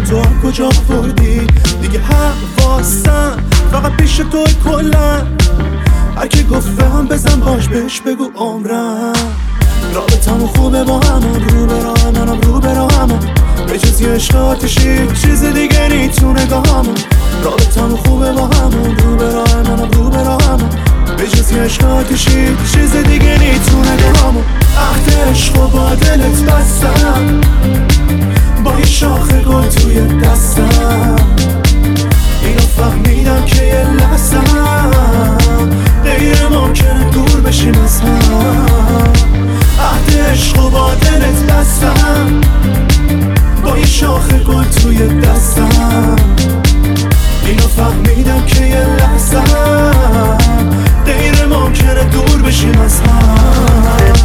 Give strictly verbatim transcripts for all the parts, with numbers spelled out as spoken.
تو کجا بردی؟ دیگه حواسم فقط پیش توی کلن. هر کی گفت هم بزن باش بهش بگو عمرم. رابطمون خوبه با همون، رو به راه منم رو به راه همون. به جز یه عشق آتشی چیز دیگه نی تو نگاهمون. رابطمون خوبه با همون، رو به راه منم رو به راه همون. به جز یه عشق آتشی چیز دیگه نی تو نگاهمون. عهد عشق و با دلت بستم، با یه شاخه گل توی دستم. اینو فهمیدم که یه لحظم غیر ممکنه دور بشیم از هم. عهد عشق و با دلت بستم، با یه شاخه گل توی دستم. اینو فهمیدم که یه لحظم غیر ممکنه دور بشیم از هم.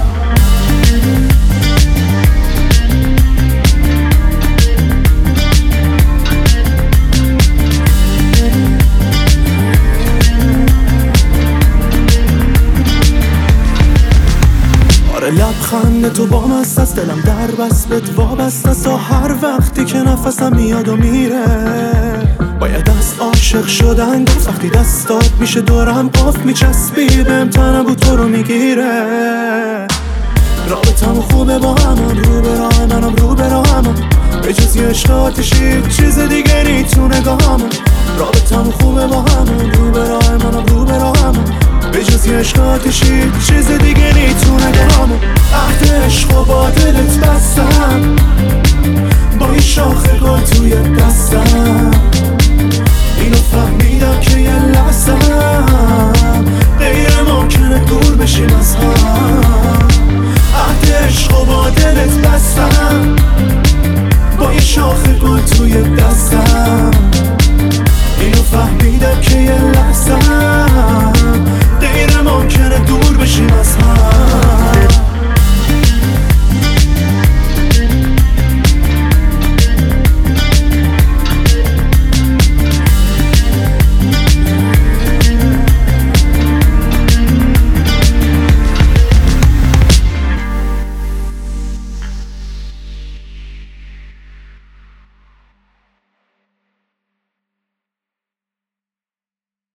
لبخند تو با مست است، دلم در بست بهت وابست است. تا هر وقتی که نفسم میاد و میره باید از عاشق شدن گفت. وقتی دستات میشه دورم قف میچسبی بهم، تنم بود تو رو میگیره. رابطمون خوبه با همون، رو به راه منم رو به راه همون. به جز یه عشق آتشی چیز دیگه نی تو نگاهمون. رابطمون خوبه با همون، رو به راه منم رو به راه همون. به جز یه عشق آتشی چیز دیگه نی تو نگاهمون. عهد عشق و با دلت بستم، با یه شاخه گل توی دستم. اینو فهمیدم که یه لحظم غیر ممکنه دور بشیم از هم. عهد عشق و با دلت بستم، با یه شاخه گل توی دستم. اینو فهمیدم که یه لحظم